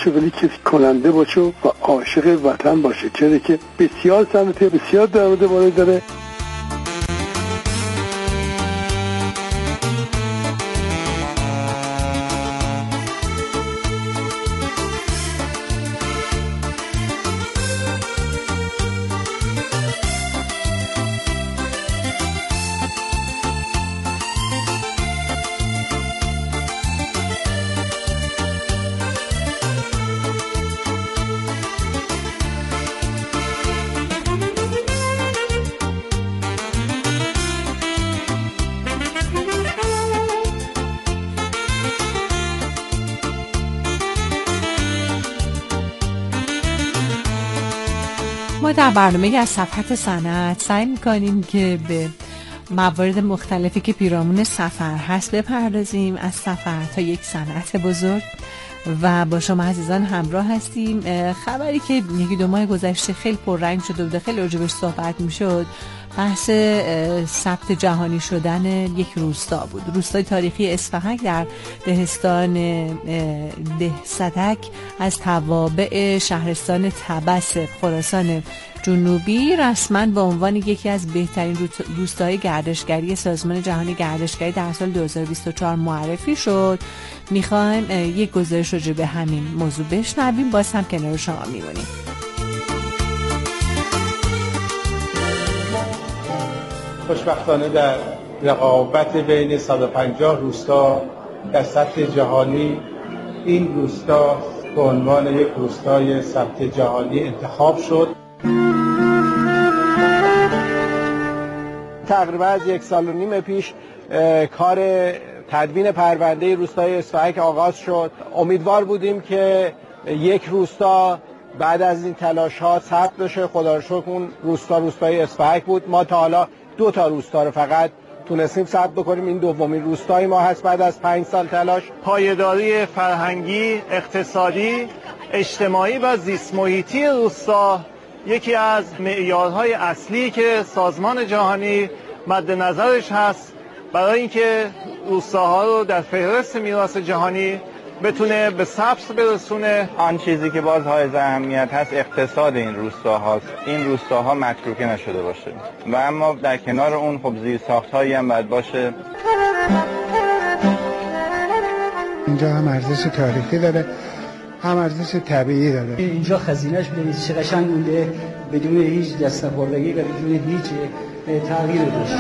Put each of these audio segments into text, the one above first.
باشه ولی کسی کننده باشه و عاشق وطن باشه، چرا که بسیار صنعت بسیار درآمد بالایی داره. ما در برنامه از صفحات صنعت سعی می‌کنیم که به موارد مختلفی که پیرامون سفر هست بپردازیم، از سفر تا یک صنعت بزرگ، و با شما عزیزان همراه هستیم. خبری که یکی دو ماه گذشته خیلی پررنگ شده بود، خیلی راجبش صحبت می‌شد، بحث ثبت جهانی شدن یک روستا بود. روستای تاریخی اصفهک در دهستان دهستک از توابع شهرستان طبس خراسان جنوبی رسما به عنوان یکی از بهترین روستاهای گردشگری سازمان جهانی گردشگری در سال 2024 معرفی شد. میخوایم یک گزارش راجع به همین موضوع بشنویم، باز هم کنار شما میمونیم. خوشبختانه در رقابت بین 150 روستا در سطح جهانی این روستا به عنوان یک روستای ثبت جهانی انتخاب شد. تقریبا از 1.5 سال پیش کار تدوین پرونده روستای اصفهک آغاز شد. امیدوار بودیم که یک روستا بعد از این تلاش‌ها ثبت بشه. خدا رو شکر اون روستای اصفهک بود. ما تا حالا 2 تا روستا رو فقط تونستیم ثبت بکنیم. این دومین روستای ما هست بعد از 5 سال تلاش. پایداری فرهنگی، اقتصادی، اجتماعی و زیست محیطی روستا یکی از معیارهای اصلی که سازمان جهانی مد نظرش هست برای اینکه روستاها رو در فهرست میراث جهانی بتونه به ثبت برسونه. آن چیزی که باز حائز اهمیت هست اقتصاد این روستاهاست. این روستاها متروکه نشده باشه و اما در کنار اون خب زیرساخت‌هایی هم باید باشه. اینجا هم ارزش تاریخی داره، هم ارزش طبیعی داره. اینجا خزینه‌اش ببینید چه قشنگ مونده، بدون هیچ دست نخوردگی و بدون هیچ تغییری داشت.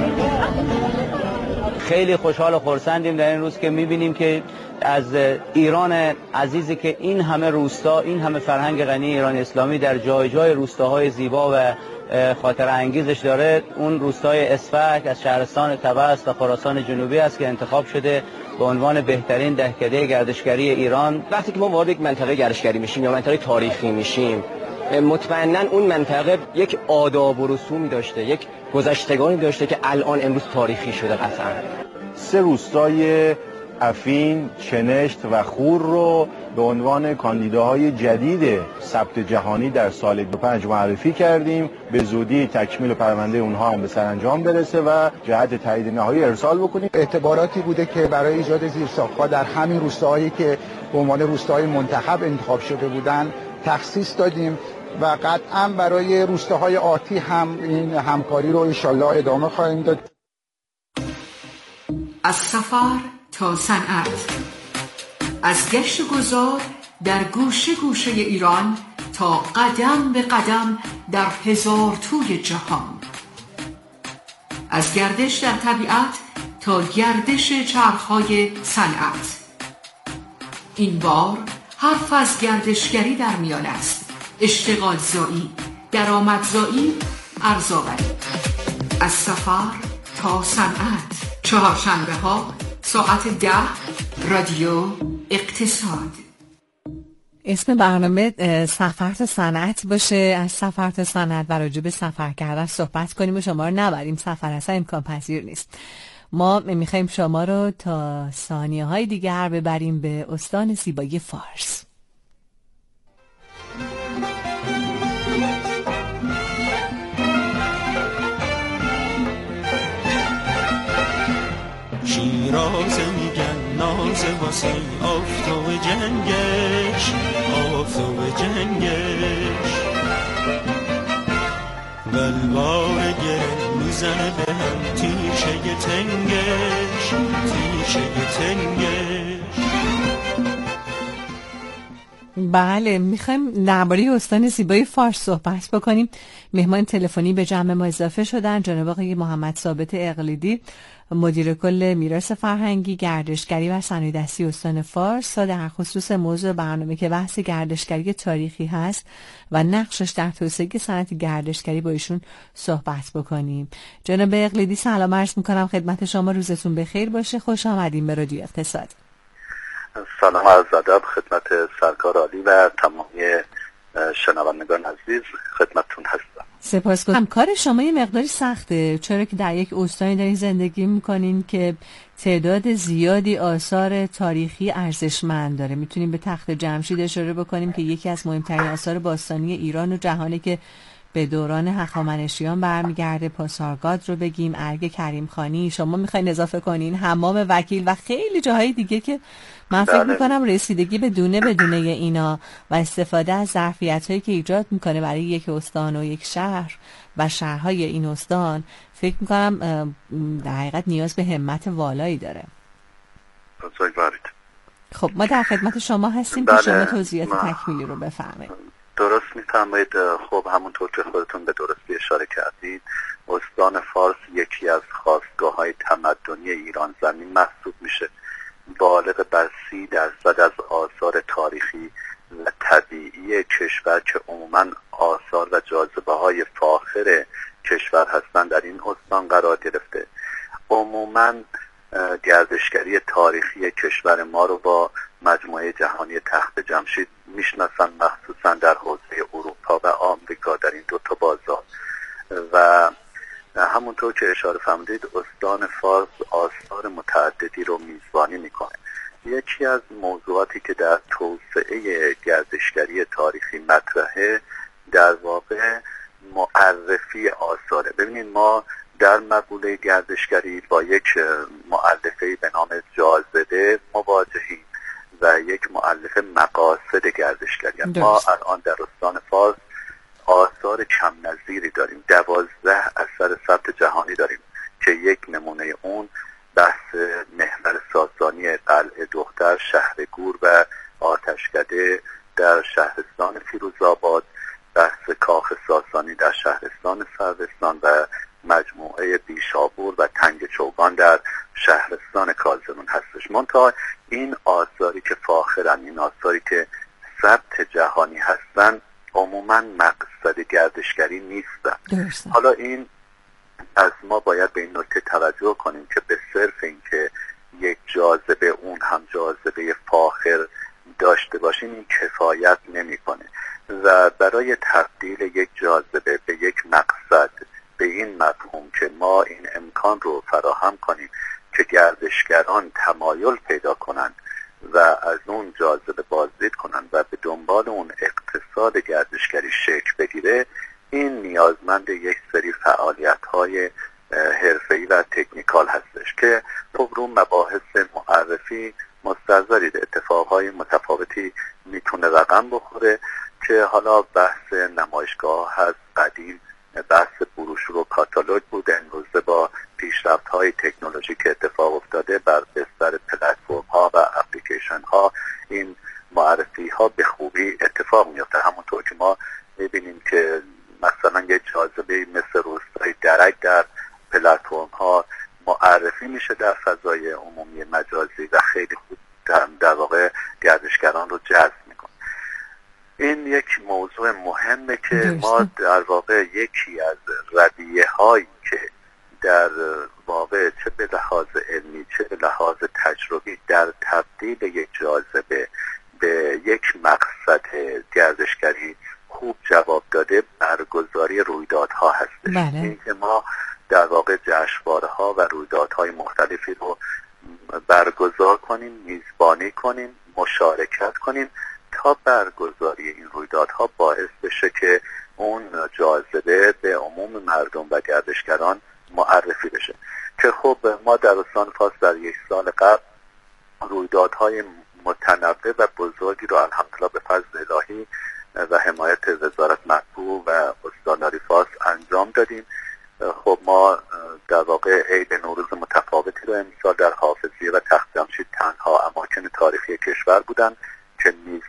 خیلی خوشحال و خرسندیم در این روز که می‌بینیم که از ایران عزیزی که این همه روستا، این همه فرهنگ غنی ایران اسلامی در جای جای روستاهای زیبا و خاطر انگیزش داره، اون روستای اصفهک از شهرستان طبس و خراسان جنوبی است که انتخاب شده به عنوان بهترین دهکده گردشگری ایران. وقتی که ما وارد یک منطقه گردشگری میشیم یا منطقه تاریخی میشیم، مطمئناً اون منطقه یک آداب و رسومی داشته، یک گذشتگانی داشته که الان امروز تاریخی شده قطعاً. 3 روستای افین، چنشت و خور رو به عنوان کاندیداهای جدید ثبت جهانی در سال 2005 معرفی کردیم. به زودی تکمیل پرونده اونها هم به سرانجام برسه و جهت تایید نهایی ارسال بکنیم. اعتباراتی بوده که برای ایجاد زیرساخت‌ها در همین روستاهایی که به عنوان روستاهای منتخب انتخاب شده بودن تخصیص دادیم و قطعاً برای روستاهای آتی هم این همکاری رو انشالله ادامه خواهیم داد. از سفر تا صنعت، از گشت و گذار در گوشه گوشه ایران تا قدم به قدم در هزار توی جهان، از گردش در طبیعت تا گردش چرخهای صنعت. این بار حرف از گردشگری در میان است، اشتغال زایی، درآمدزایی، ارزآوری. از سفر تا صنعت، چهارشنبه ها ساعت 10 رادیو اقتصاد. اسم برنامه سفر تا صنعت باشه، از سفر تا صنعت و راجع به سفر کردن صحبت کنیم و شما رو نبریم سفر، اصلا امکان پذیر نیست. ما میخوایم شما رو تا ثانیه های دیگر ببریم به استان زیبایی فارس. شیرازه میگن نازه واسه آفتاب جنگش، تلوار گره میزنه به هم تیشه تنگش، تیشه تنگش. بله، میخوایم درباره استان زیبای فارس صحبت بکنیم. مهمان تلفنی به جمع ما اضافه شدن جناب آقای محمد ثابت اقلیدی، مدیر کل میراث فرهنگی، گردشگری و صنایع‌دستی استان فارس، تا در خصوص موضوع برنامه که بحث گردشگری تاریخی هست و نقشش در توسعه صنعت گردشگری با ایشون صحبت بکنیم. جناب اقلیدی سلام عرض میکنم خدمت شما، روزتون بخیر باشه، خوش آمدین به رادیو اقتصاد. سلام عرض ادب خدمت سرکار عالی و تمامی شنوندگان عزیز، خدمتتون هستم. سپاسگزارم. کار شما یه مقداری سخته، چرا که در یک استانی دارین زندگی میکنین که تعداد زیادی آثار تاریخی ارزشمند داره. میتونیم به تخت جمشید اشاره بکنیم که یکی از مهمترین آثار باستانی ایران و جهانی که به دوران هخامنشیان برمیگرده، پاسارگاد رو بگیم، ارگ کریم خانی، شما میخواین اضافه کنین حمام وکیل و خیلی جاهای دیگه که من فکر میکنم رسیدگی به دونه اینا و استفاده از ظرفیت‌هایی که ایجاد میکنه برای یک استان و یک شهر و شهرهای این استان، فکر میکنم در حقیقت نیاز به همت والایی داره. خب ما در خدمت شما هستیم که شما توضیحات تکمیلی رو بفرمایید. درست میفرمایید. خب همونطور که خودتون به درستی اشاره کردید، استان فارس یکی از خاستگاه‌های تمدنی ایران زمین محسوب میشه. بالغ بر 30% از آثار تاریخی و طبیعی کشور که عموماً آثار و جاذبه‌های فاخر کشور هستند در این استان قرار گرفته. عموماً گردشگری تاریخی کشور ما رو با مجموعه جهانی تخت جمشید میشناسن، مخصوصا در حوزه اروپا و آمریکا در این 2 تا بازار. و همونطور که اشاره فرمودید استان فارس آثار متعددی رو میزبانی میکنه. یکی از موضوعاتی که در توسعه گردشگری تاریخی مطرحه در واقع معرفی آثاره. ببینید ما در مقوله گردشگری با یک مؤلفه‌ای به نام جاذبه مواجهیم و یک مؤلفه مقاصد گردشگری. ما الان در استان فارس آثار کم نظیری داریم، 12 اثر ثبت جهانی داریم که یک نمونه اون بحث محور ساسانی قلعه دختر، شهر گور و آتشکده در شهرستان فیروزآباد، بحث کاخ ساسانی در شهرستان سروستان و مجموعه بیشابور و تنگ چوگان در شهرستان کازرون هستش. منتها این آثاری که فاخرن، این آثاری که ثبت جهانی هستن، عموما مقصد گردشگری نیستن. حالا این از ما باید به این نکته توجه کنیم که به صرف این که یک جاذبه اون هم جاذبه فاخر داشته باشیم این کفایت نمی‌کنه و برای تبدیل یک جاذبه به یک مقصد به این مفهوم که ما این امکان رو فراهم کنیم که گردشگران تمایل پیدا کنند و از اون جاذبه بازدید کنند و به دنبال اون اقتصاد گردشگری شکل بگیره، این نیازمند یک سری فعالیت‌های حرفه‌ای و تکنیکال هستش که خب رو مباحث معرفی مستظرید اتفاقهای متفاوتی میتونه رقم بخوره که حالا بحث نمایشگاه هست، قدیم بحث بروشور و کاتالوگ بود، امروزه با پیشرفت‌های تکنولوژی که اتفاق افتاده بر بستر پلتفرم‌ها و اپلیکیشن‌ها این معرفی‌ها به خوبی اتفاق میفته. همونطور که ما می‌بینیم که مثلا یک جاذبه مثل روستای درک در پلتفرم‌ها معرفی میشه در فضای عمومی مجازی و خیلی خوب در واقع گردشگران رو جذب میکنه. این یک موضوع مهمه که ما در واقع یکی از رویه‌هایی که در واقع چه به لحاظ علمی چه به لحاظ تجربی در تبدیل یک جاذبه به یک مقصد گردشگری خوب جواب داده برگزاری رویدادها هستش. این که ما در واقع جشنواره‌ها و رویدادهای مختلفی رو برگزار کنیم، میزبانی کنیم، مشارکت کنیم تا برگزاری این رویدادها باعث بشه که اون جاذبه به عموم مردم و گردشگران معرفی بشه. که خب ما در استان فارس در یک سال قبل رویدادهای متنوع و بزرگی رو الحمدلله به فضل الهی و حمایت وزارت مطبوع و استانداری فارس انجام دادیم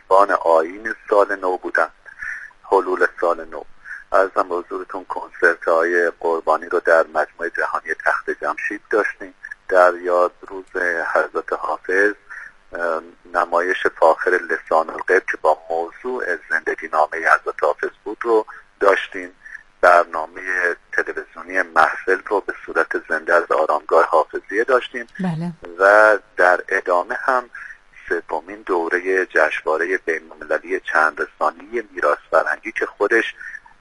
میزبان آیین سال نو بودند، حلول سال نو. عرضم به حضورتون کنسرت های قربانی رو در مجمع جهانی تخت جمشید داشتیم. در یاد روز حضرت حافظ نمایش فاخر لسان الغیب که با موضوع زندگی نامه حضرت حافظ بود رو داشتیم. برنامه تلویزیونی محفل رو به صورت زنده از آرامگاه حافظیه داشتیم. بله. و در ادامه هم سومین دوره جشنواره بین‌المللی چند رسانی میراث فرهنگی که خودش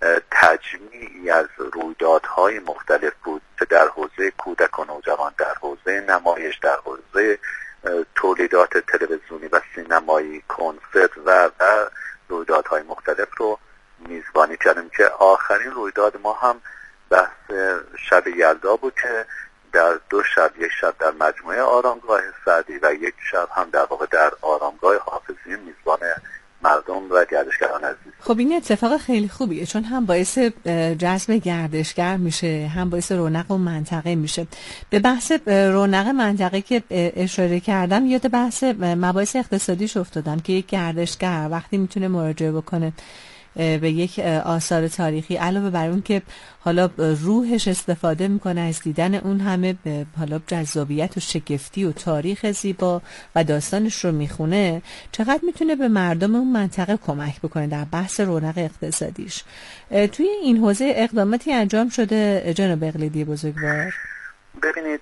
تجمیعی از رویدادهای مختلف بود که در حوزه کودک و نوجوان، در حوزه نمایش، در حوزه تولیدات تلویزیونی و سینمایی، کنسرت و رویدادهای مختلف رو میزبانی کردیم که آخرین رویداد ما هم بحث شب یلدا بود که در 2 شب، یک شب در مجموعه آرامگاه سعدی و یک شب هم در واقع در آرامگاه حافظی میزبان مردم و گردشگران عزیز. خب این اتفاق خیلی خوبیه، چون هم باعث جذب گردشگر میشه، هم باعث رونق و منطقه میشه. به بحث رونق منطقه که اشاره کردم، یاد بحث مباحث اقتصادیش افتادم که یک گردشگر وقتی میتونه مراجعه بکنه به یک آثار تاریخی، علاوه بر اون که حالا روحش استفاده میکنه از دیدن اون همه حالا جذابیت و شگفتی و تاریخ زیبا و داستانش رو میخونه، چقدر میتونه به مردم اون منطقه کمک بکنه در بحث رونق اقتصادیش. توی این حوزه اقداماتی انجام شده جناب اقلیدی بزرگوار؟ ببینید،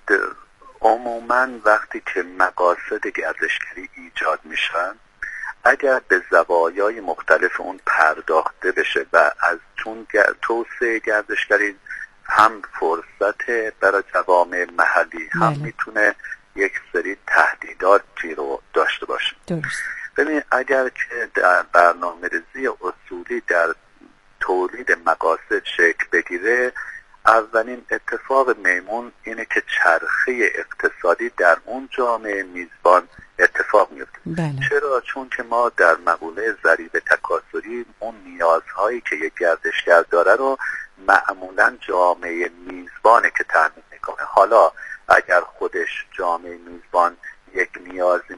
عموما وقتی که مقاصد گردشگری ایجاد میشن، اگر به زوایای مختلف اون پرداخته بشه و از چون توسعه گردشگری هم فرصت برای جوامع محلی، هم میتونه یک سری تهدیداتی رو داشته باشه. ببینید، اگر که در برنامه‌ریزی اصولی در تولید مقاصد شکل بگیره، اولین اتفاق میمون اینه که چرخه اقتصادی در اون جامعه میزبان اتفاق میفته. چرا؟ چون که ما در مقوله ضریب تکاثری اون نیازهایی که یک گردشگر داره رو معمولا جامعه میزبانه که تامین میکنه. حالا اگر خودش جامعه میزبان یک نیازی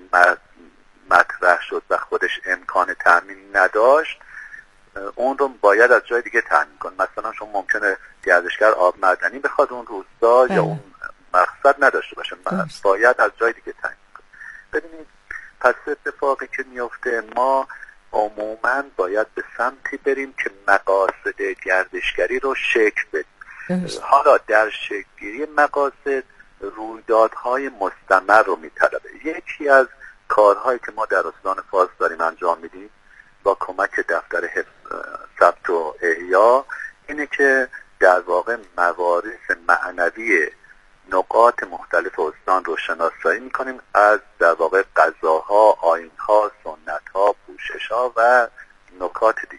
مطرح شد و خودش امکان تامین نداشت، اون رو باید از جای دیگه تامین کنه. مثلا شما ممکنه گردشگر آب معدنی بخواد اون روستا یا اون مقصد نداشته باشه، باید از جای دیگه تامین کنه. ببینید، پس اتفاقی که میفته، ما عموما باید به سمتی بریم که مقاصد گردشگری رو شکل بدیم. حالا در شکلگیری مقاصد رویدادهای مستمر رو میطلبه. یکی از کارهایی که ما در استان فارس داریم انجام میدیم با کمک دفتر ثبت و احیا اینه که در واقع موارث معنوی نقاط مختلف استان رو شناسایی میکنیم، از در واقع قضاها، آیینها، سنتها، پوششها و نکات دیگه.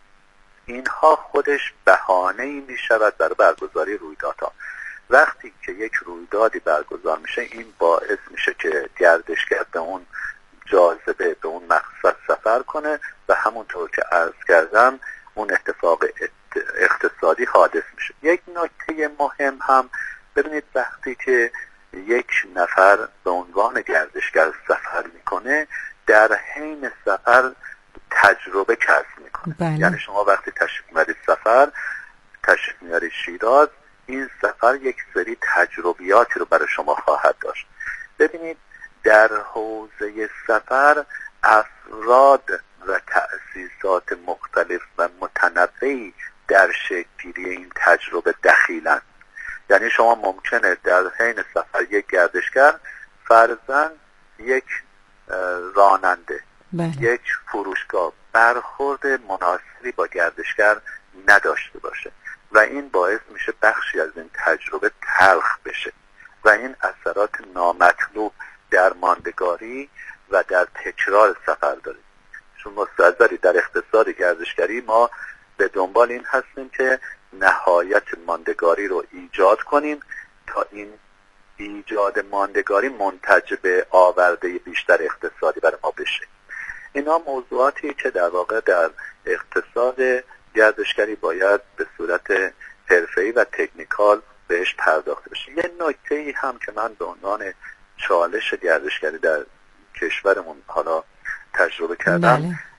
اینها خودش بهانه‌ای میشود برای برگزاری رویدادها. وقتی که یک رویدادی برگزار میشه، این باعث میشه که گردشگر به اون جاذبه، به اون مقصد سفر کنه و همونطور که عرض کردم اون اتفاق اقتصادی حادث میشه. یک نکته مهم هم ببینید، وقتی که یک نفر به عنوان گردشگر سفر میکنه، در حین سفر تجربه کسب میکنه. یعنی شما وقتی تشریف میارید سفر، تشریف میارید شیراز، این سفر یک سری تجربیاتی رو برای شما خواهد داشت. ببینید، در حوزه سفر افراد و تأسیسات مختلف و متنوعی در شکل‌گیری این تجربه دخیلند. یعنی شما ممکنه در حین سفر یک گردشگر فرضاً یک راننده، یک فروشگاه برخورد مناسبی با گردشگر نداشته باشه و این باعث میشه بخشی از این تجربه تلخ بشه و این اثرات نامطلوب در ماندگاری و در تکرار سفر داره. چون مستحضری در اقتصاد گردشگری ما به دنبال این هستیم که نهایت ماندگاری رو ایجاد کنیم تا این ایجاد ماندگاری منتج به آورده بیشتر اقتصادی برای ما بشه. اینا موضوعاتی که در واقع در اقتصاد گردشگری باید به صورت حرفه‌ای و تکنیکال بهش پرداخته بشه. یه نکته‌ای هم که من به عنوان چالش گردشگری در کشورمون حالا تجربه کردم،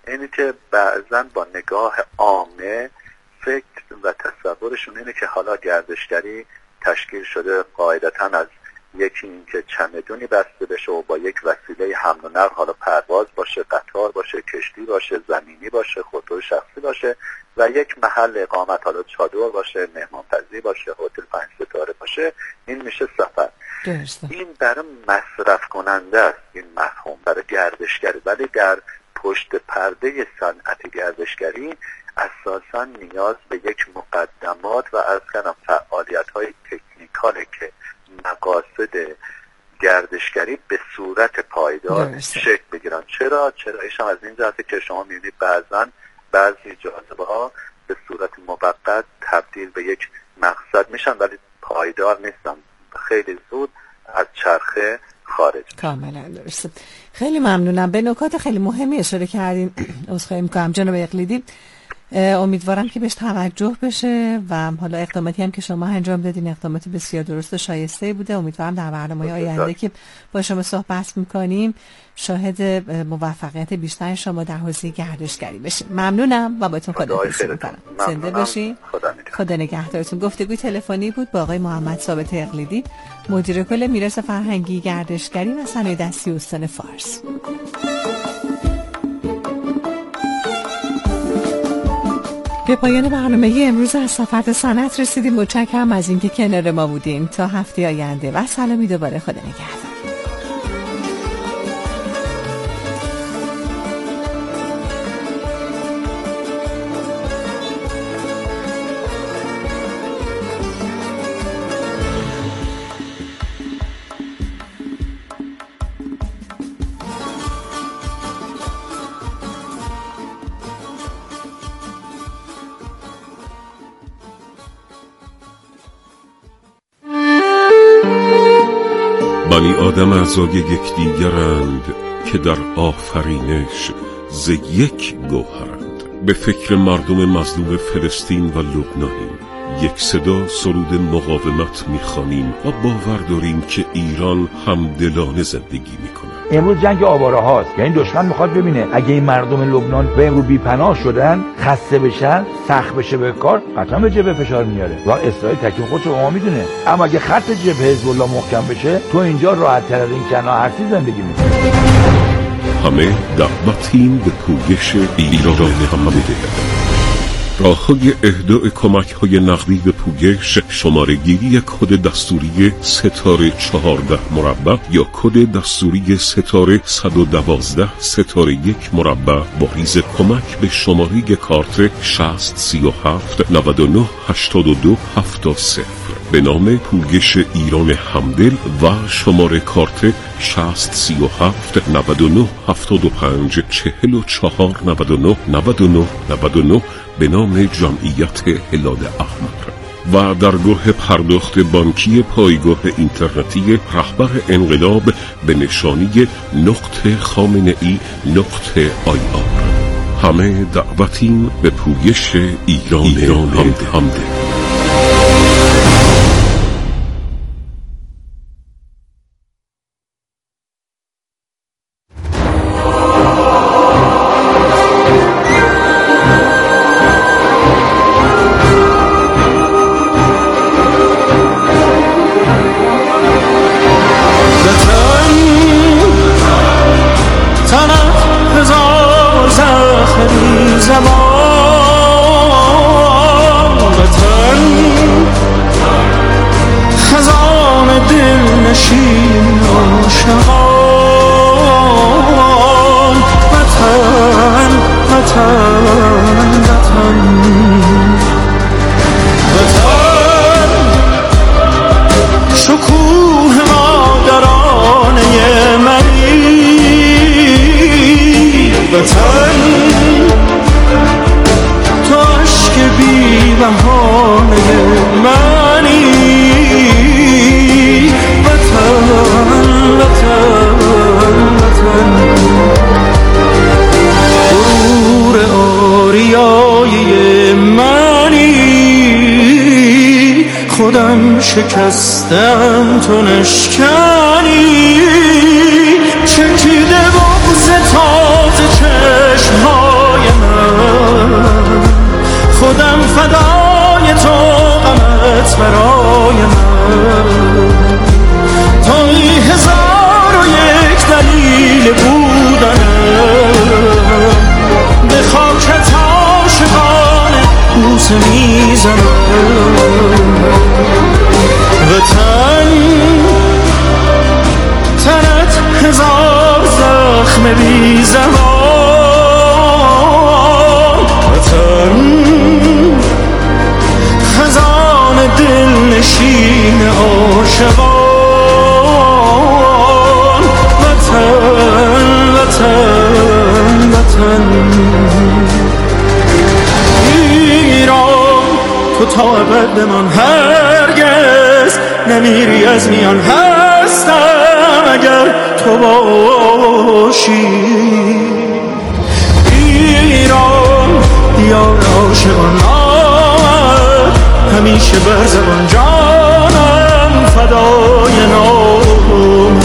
اینی که بعضا با نگاه عامه فکر و تصورشون اینه که حالا گردشگری تشکیل شده قاعدتاً از یکی این که چمدونی بسته بشه و با یک وسیله حمل و نقل، حالا پرواز باشه، قطار باشه، کشتی باشه، زمینی باشه، خودرو شخصی باشه و یک محل اقامت، حالا چادر باشه، مهمانپذیر باشه، هتل 5 ستاره باشه، این میشه سفر. این برای مصرف کننده است این مفهوم، برای گردشگری، ولی در پشت پرده صنعت گردشگری اساساً نیاز به یک مقدمات و از کنم فعالیت‌های تکنیکاله که مقاصد گردشگری به صورت پایدار شکل بگیرن. چرا ایشان از این جهته که شما می‌بینید بعضی جاذبه‌ها به صورت موقت تبدیل به یک مقصد میشن ولی پایدار نیستن، خیلی زود از چرخه خارج. کاملا درسته. خیلی ممنونم، به نکات خیلی مهمی اشاره کردین. عذرخواهی می‌کنم جناب اقلیدی، امیدوارم که بهش توجه بشه و حالا اقداماتی هم که شما انجام دادین اقدامات بسیار درست و شایسته بوده. امیدوارم در برنامه‌های آینده که با شما صحبت می‌کنیم شاهد موفقیت بیشتر شما در حوزه گردشگری بشیم. ممنونم و باتون خداحافظی می‌کنم. زنده باشین. خدا نگهدارتون. گفتگوی تلفنی بود با آقای محمد ثابت اقلیدی، مدیر کل میراث فرهنگی، گردشگری و صنایع دستی استان فارس. به پایان برنامه امروز از سفر صنعت رسیدیم. متشکرم از اینکه کنار ما بودیم. تا هفته آینده و سلامی دوباره. خدا نگهدار. بنی آدم اعضای یکدیگرند که در آفرینش ز یک گوهرند. به فکر مردم مظلوم فلسطین و لبنانیم. یک صدا سرود مقاومت میخوانیم و باور داریم که ایران همدلانه زندگی میکنه. امروز جنگ آواره هاست، یعنی دشمن میخواد ببینه اگه این مردم لبنان به امروز بی‌پناه شدن، خسته بشن، سخت بشه به کار، قطعا به جبهه فشار میاره و اسرائیل تکلیف خودش رو میدونه. اما اگه خط جبهه حزب الله محکم بشه، تو اینجا راحت تر از این کناهرسی زندگی میکنی. همه دعوتیم به پویش ایران همدل. راه‌های اهدای کمک‌های نقدی به پویش: شماره‌گیری کد دستوری ستاره 14 مربع یا کد دستوری ستاره 112 ستاره 1 مربع با ریز کمک به شماره کارت 6037 99 82 70 به نام پویش ایران همدل و شماره کارت 6037 99 75 44 99 99 99 به نام جمعیت هلال احمر و در گروه پرداخت بانکی پایگاه اینترنتی رهبر انقلاب به نشانی .خامنه‌ای.ir. همه دعوتیم به پویش ایران همدل. شکستم تو نشکنی، چکیده بغز تازه چشمها بوسه میزنم. وطن تنت هزار زخم بی زبان، وطن خزان دل نشین عاشقان. وطن وطن وطن ایران، تو تا ابد بمان، هرگز نمیری از میان. هستم اگر تو باشی. ایران دیار عاشقان، همیشه بر زبان جانم فدای نام.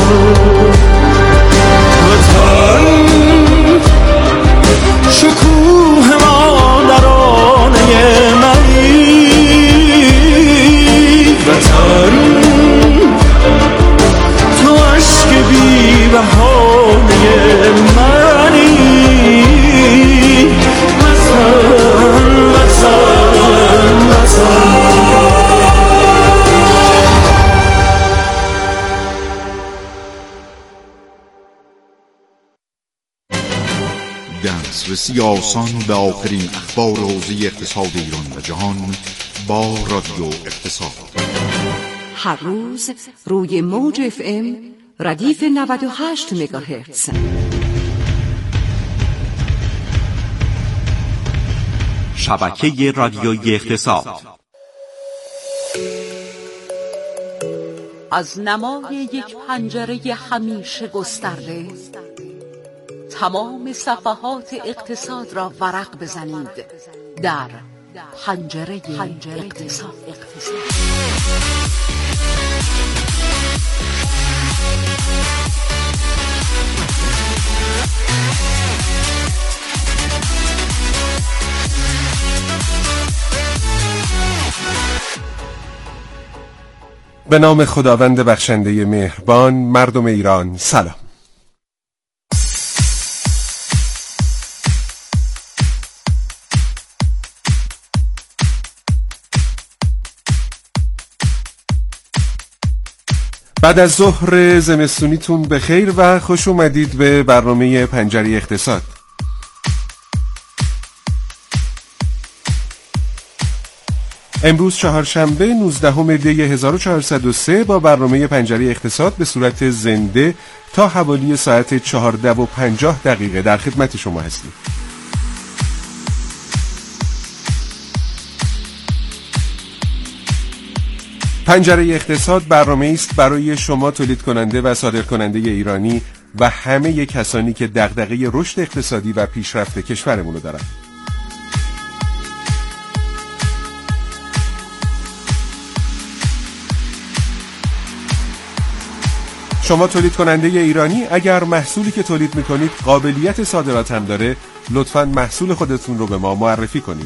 وطن شکوه مادرانه منی. وطن تو عشق بی بهانه منی. وطن وطن وطن. دسترسی آسان به آخرین اخبار حوزه اقتصاد ایران و جهان با رادیو اقتصاد. هر روز روی موج FM ردیف 98 مگاهرتز. شبکه رادیویی اقتصاد. از نمای یک پنجره همیشه گسترده تمام صفحات اقتصاد را ورق بزنید در پنجره اقتصاد. به نام خداوند بخشنده مهربان. مردم ایران سلام. بعد از ظهر زمستونیتون بخیر و خوش اومدید به برنامه پنجره اقتصاد. امروز چهارشنبه 19 دی 1403 با برنامه پنجره اقتصاد به صورت زنده تا حوالی ساعت 14:50 در خدمت شما هستیم. پنجره اقتصاد برنامه است برای شما تولید کننده و صادر کننده ایرانی و همه کسانی که دغدغه رشد اقتصادی و پیشرفت کشورمون رو دارن. شما تولید کننده ایرانی اگر محصولی که تولید میکنید قابلیت صادرات هم داره، لطفاً محصول خودتون رو به ما معرفی کنید.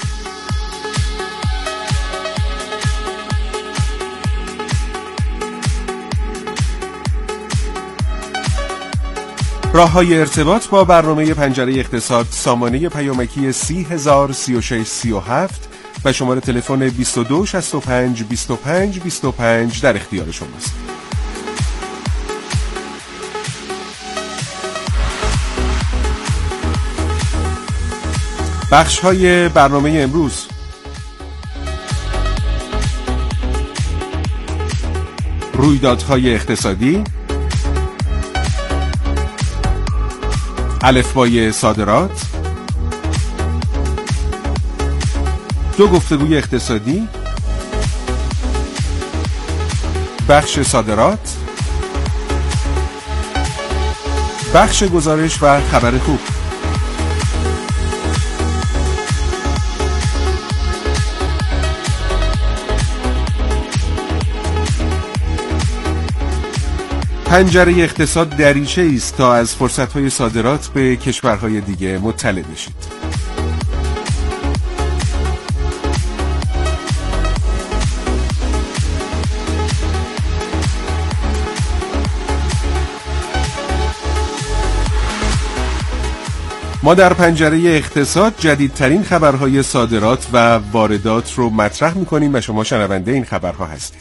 راه‌های ارتباط با برنامه پنجره اقتصاد: سامانه پیامکی 3003637 و شماره تلفن 22652525 در اختیار شماست. بخش‌های برنامه امروز: رویدادهای اقتصادی، الفبای صادرات، دو گفتگوی اقتصادی، بخش صادرات، بخش گزارش و خبر خوب. پنجره اقتصاد دریچه است تا از فرصت‌های صادرات به کشورهای دیگه مطلع بشید. ما در پنجره اقتصاد جدیدترین خبرهای صادرات و واردات رو مطرح می‌کنیم و شما شنونده این خبرها هستید.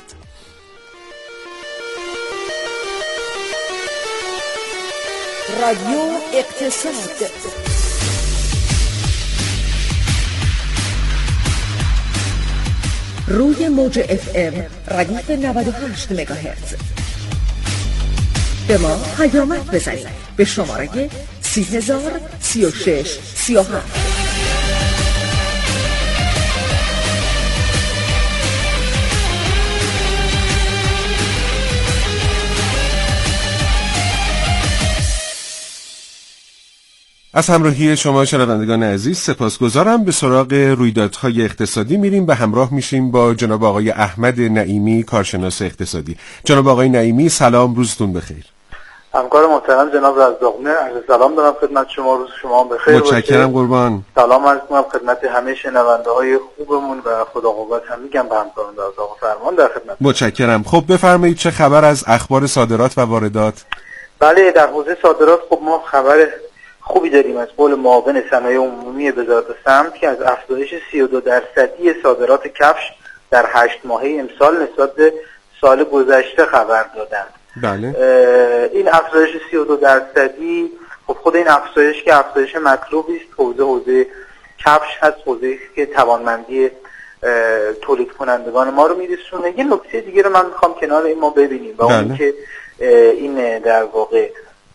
رادیو اقتصاد. روی موج FM ردیف 98 مگاهرتز. به ما پیامک بزنید به شماره 3036 37. از همراهی شما شنوندگان عزیز سپاسگزارم. به سراغ رویدادهای اقتصادی میریم و همراه میشیم با جناب آقای احمد نعیمی، کارشناس اقتصادی. جناب آقای نعیمی سلام، روزتون بخیر. همکار محترم جناب رزاق‌مه، عرض سلام دارم خدمت شما، روز شما بخیر باشه. متشکرم قربان. سلام عرض می‌کنم خدمت همه شنونده‌های خوبمون و خدا قوت هم میگم به همکاران رزاق فرمان در خدمت. متشکرم. خب بفرمایید چه خبر از اخبار صادرات و واردات؟ بله، در حوزه صادرات خب ما خبر خوبی داریم از قول معاون صنایع عمومی وزارت سمت که از افزایش 32% صادرات کفش در 8 ماهه امسال نسبت به سال گذشته خبر دادند. بله. این افزایش 32% خب خود این افزایش که افزایش مطلوبی است، حوزه کفش هست، حوزه‌ای که توانمندی تولید کنندگان ما رو میرسونه. یه نکته دیگه رو من میخوام کنار این ما ببینیم و اون که این در واقع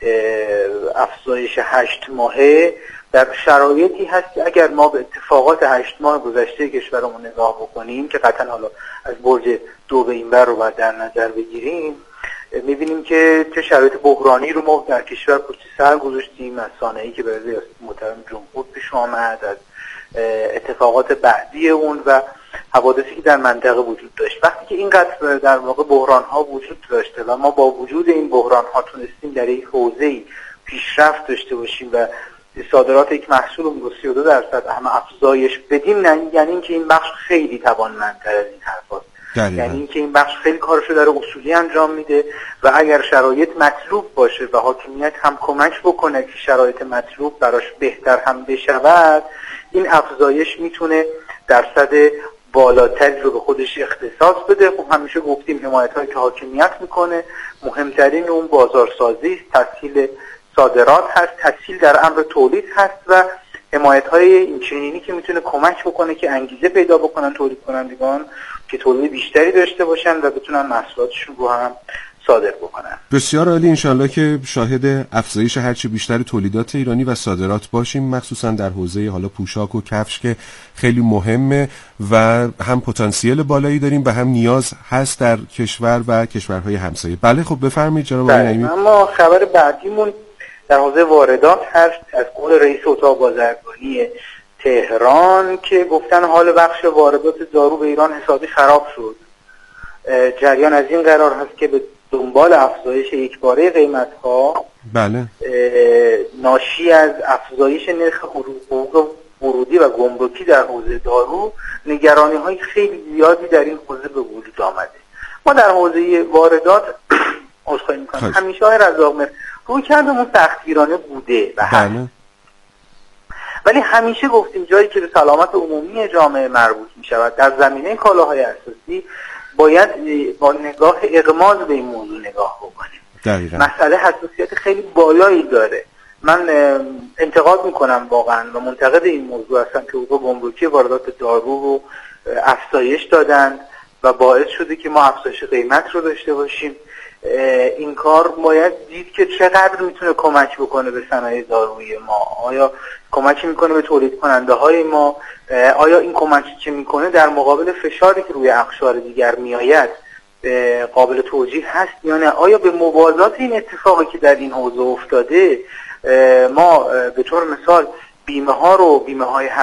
افزایش 8 ماهه در شرایطی هست که اگر ما به اتفاقات 8 ماه گذشته کشورمون نگاه بکنیم که قطعا حالا از برج 2 به این بر رو باید در نظر بگیریم، میبینیم که چه شرایط بحرانی رو ما در کشور پشت سر گذاشتیم، از سانحه‌ای که برای ریاست محترم جمهور پیش آمد، از اتفاقات بعدی اون و حوادثی که در منطقه وجود داشت. وقتی که اینقدر در واقع بحران ها وجود داشته و ما با وجود این بحران ها تونستیم در یک حوزه‌ای پیشرفت داشته باشیم و صادرات یک محصولمون رو 32% همه افزایش بدیم، یعنی اینکه این بخش خیلی توانمندتر از این حرفاست. یعنی اینکه این بخش خیلی کارشو در اصولی انجام میده و اگر شرایط مطلوب باشه و حاکمیت هم کمک بکنه که شرایط مطلوب براش بهتر هم بشود، این افزایش میتونه درصد بالاتری رو به خودش اختصاص بده. خب همیشه گفتیم حمایت‌هایی که حاکمیت میکنه مهمترین اون بازارسازی است، تسهیل صادرات هست، تسهیل در امر تولید هست و حمایت‌های اینچنینی که میتونه کمک بکنه که انگیزه پیدا بکنن تولید کنندگان که تولید بیشتری داشته باشن و بتونن محصولاتشون رو هم صادر بکنن. بسیار عالی. انشالله که شاهد افزایش هرچی بیشتر تولیدات ایرانی و صادرات باشیم، مخصوصا در حوزه حالا پوشاک و کفش که خیلی مهمه و هم پتانسیل بالایی داریم و هم نیاز هست در کشور و کشورهای همسایه. بله خب بفرمایید جناب آقای نعیمی. اما خبر بعدیمون در حوزه واردات هست از قول رئیس اتاق بازرگانی تهران که گفتن حال بخش واردات دارو به ایران حسابی خراب شد. جریان از این قرار هست که به دنبال افزایش یکباره قیمت‌ها بله ناشی از افزایش نرخ حقوق ورودی و گمرکی در حوزه دارو نگرانی‌های خیلی زیادی در این حوزه به وجود آمده. ما در حوزه واردات عذرخواهی می‌کنم همیشه های رزاق‌مر روی کردمون سختگیرانه بوده و هست. ولی همیشه گفتیم جایی که به سلامت عمومی جامعه مربوط می‌شود در زمینه کالاهای اساسی باید با نگاه اغماض به این موضوع نگاه بکنیم. دقیقاً. مسئله حساسیت خیلی بالایی داره. من انتقاد میکنم واقعا و منتقد این موضوع هستم که حقوق گمرکی واردات دارو رو افزایش دادن و باعث شده که ما افزایش قیمت رو داشته باشیم. این کار باید دید که چقدر میتونه کمک بکنه به صنایع دارویی ما. آیا کمک میکنه به تولید کننده های ما؟ آیا این کمکی که میکنه در مقابل فشاری که روی اقشار دیگر میآید قابل توجیه هست یا نه؟ آیا به موازات این اتفاقی که در این حوزه افتاده ما به طور مثال بیمه های